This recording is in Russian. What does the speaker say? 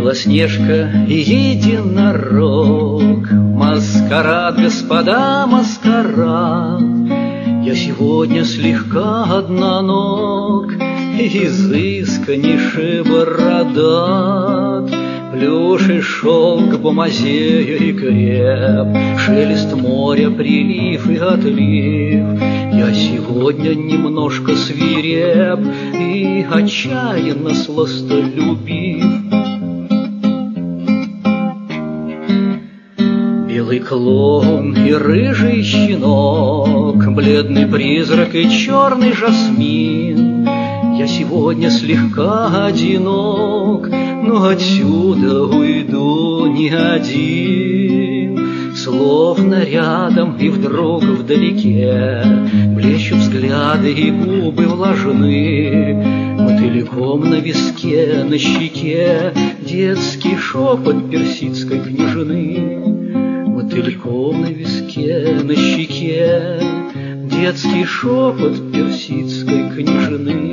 Белоснежка и единорог, маскарад, господа, маскарад. Я сегодня слегка одноног, изысканнейший бородат. Плюш и шелк, бумазея и креп, шелест моря, прилив и отлив. Я сегодня немножко свиреп и отчаянно сластолюбив. Белый клоун и рыжий щенок, бледный призрак и черный жасмин. Я сегодня слегка одинок, но отсюда уйду не один. Словно рядом и вдруг вдалеке блещут взгляды и губы влажны. Мотыльком на виске, на щеке детский шепот персидской княжны. Мотыльком на виске, на щеке детский шепот персидской княжны.